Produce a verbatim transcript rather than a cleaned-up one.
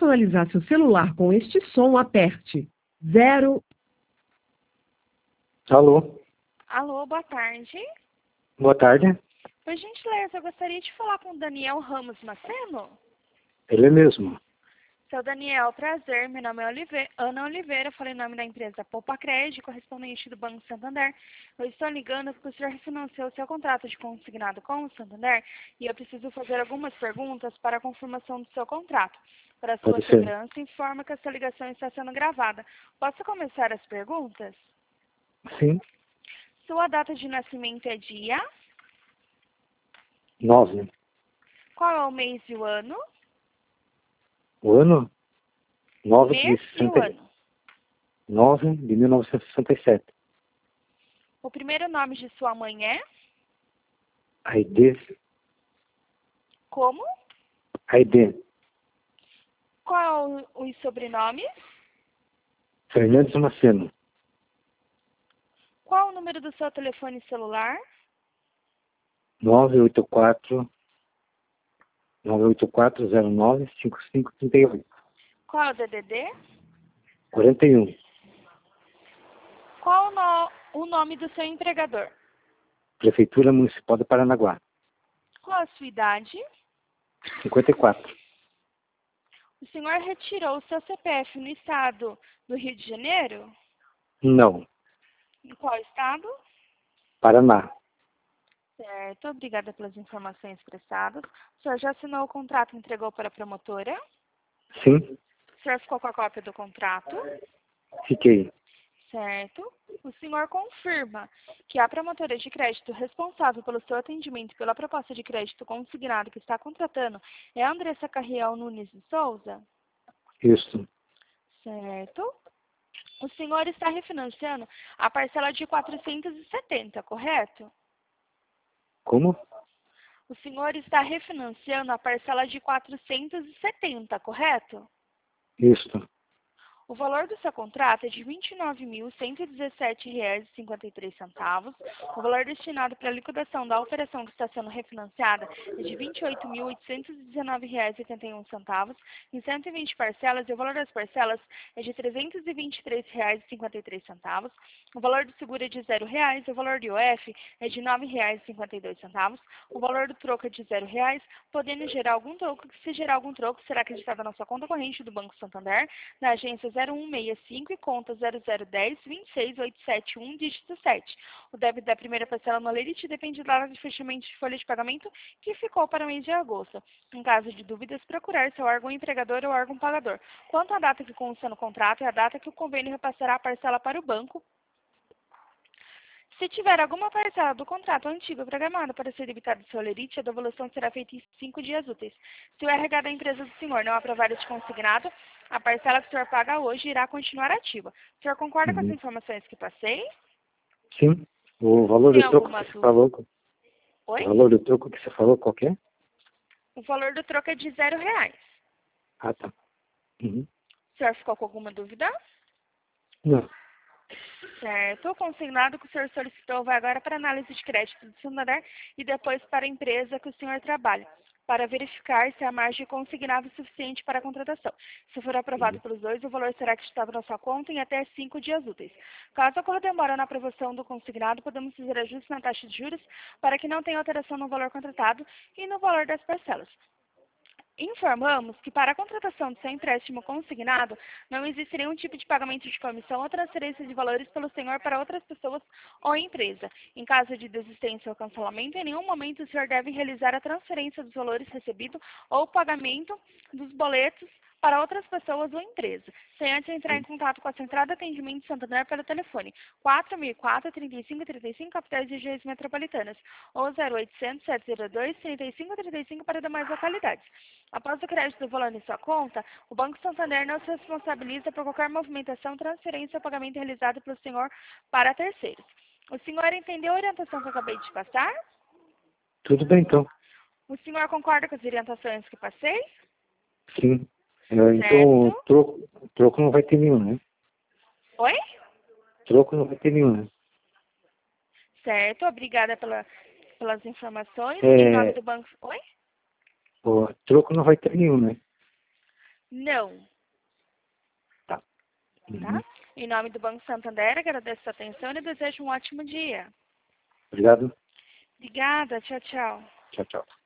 personalizar seu celular com este som, aperte zero. Alô, Alô, boa tarde. boa tarde. Por gentileza, eu gostaria de falar com o Daniel Ramos Maceno. Ele mesmo. Seu Daniel, prazer. Meu nome é Olive... Ana Oliveira, falei em nome da empresa Poupa Crédito, correspondente do Banco Santander. Eu estou ligando porque o senhor refinanciou seu contrato de consignado com o Santander e eu preciso fazer algumas perguntas para a confirmação do seu contrato. Para a sua Pode ser. segurança, informa que essa ligação está sendo gravada. Posso começar as perguntas? Sim, Sua data de nascimento é dia? nove. Qual é o mês e o ano? O ano? nove de Mês e o sessenta ano. nove de mil novecentos e sessenta e sete. O primeiro nome de sua mãe é? Aide. Como? Aide. Qual os sobrenomes? Fernandes Maceno. Qual o número do seu telefone celular? nove oito quatro nove oito quatro zero nove cinco cinco três oito. Qual é o D D D? quarenta e um. Qual o, no... o nome do seu empregador? Prefeitura Municipal de Paranaguá. Qual a sua idade? cinquenta e quatro. O senhor retirou o seu C P F no estado do Rio de Janeiro? Não. Em qual estado? Paraná. Certo, obrigada pelas informações prestadas. O senhor já assinou o contrato e entregou para a promotora? Sim, O senhor ficou com a cópia do contrato? fiquei. Certo. O senhor confirma que a promotora de crédito responsável pelo seu atendimento e pela proposta de crédito consignado que está contratando é a Andressa Carriel Nunes de Souza? Isso. Certo. O senhor está refinanciando a parcela de quatrocentos e setenta, correto? Como? O senhor está refinanciando a parcela de quatrocentos e setenta, correto? Isso. O valor do seu contrato é de vinte e nove mil cento e dezessete reais e cinquenta e três centavos. O valor destinado para a liquidação da operação que está sendo refinanciada é de vinte e oito mil oitocentos e dezenove reais e oitenta e um centavos em cento e vinte parcelas, e o valor das parcelas é de trezentos e vinte e três reais e cinquenta e três centavos. O valor do seguro é de zero reais, o valor do I O F é de nove reais e cinquenta e dois centavos. O valor do troco é de zero reais, podendo gerar algum troco, que se gerar algum troco será acreditado na sua conta corrente do Banco Santander, na agência zero um seis cinco e conta zero zero um zero vinte e seis oito sete um, dígito sete. O débito da primeira parcela no Lerite depende da data de fechamento de folha de pagamento, que ficou para o mês de agosto. Em caso de dúvidas, procurar seu órgão empregador ou órgão pagador. Quanto à data que consta no contrato, é a data que o convênio repassará a parcela para o banco. Se tiver alguma parcela do contrato antigo programada para ser debitada do seu Lerite, a devolução será feita em cinco dias úteis. Se o R H da empresa do senhor não aprovar este consignado, a parcela que o senhor paga hoje irá continuar ativa. O senhor concorda com as Uhum. informações que passei? Sim. O valor Tem do troco alguma que você dúvida? falou. Oi? O valor do troco que você falou, qual que é? O valor do troco é de zero reais. Ah, tá. Uhum. O senhor ficou com alguma dúvida? Não. Certo. O consignado que o senhor solicitou vai agora para análise de crédito do Santander e depois para a empresa que o senhor trabalha, para verificar se a margem consignada é suficiente para a contratação. Se for aprovado Uhum. pelos dois, o valor será acreditado na sua conta em até cinco dias úteis. Caso ocorra demora na aprovação do consignado, podemos fazer ajustes na taxa de juros para que não tenha alteração no valor contratado e no valor das parcelas. Informamos que para a contratação do seu empréstimo consignado, não existe nenhum tipo de pagamento de comissão ou transferência de valores pelo senhor para outras pessoas ou empresa. Em caso de desistência ou cancelamento, em nenhum momento o senhor deve realizar a transferência dos valores recebidos ou o pagamento dos boletos para outras pessoas ou empresa, sem antes entrar em contato com a Central de Atendimento de Santander pelo telefone quatro mil e quatro, trinta e cinco, trinta e cinco, capitais e regiões metropolitanas, ou zero oitocentos, sete zero dois, trinta e cinco, trinta e cinco para demais localidades. Após o crédito do valor em sua conta, o Banco Santander não se responsabiliza por qualquer movimentação, transferência ou pagamento realizado pelo senhor para terceiros. O senhor entendeu a orientação que eu acabei de passar? Tudo bem, então. O senhor concorda com as orientações que passei? Sim. É, então, Certo. troco, troco não vai ter nenhum, né? Oi? Troco não vai ter nenhum, né? Certo, obrigada pela, pelas informações. É, Em nome do banco. Oi? o troco não vai ter nenhum, né? Não. Tá. Uhum. Tá? Em nome do Banco Santander, agradeço a sua atenção e desejo um ótimo dia. Obrigado. Obrigada. Tchau, tchau. Tchau, tchau.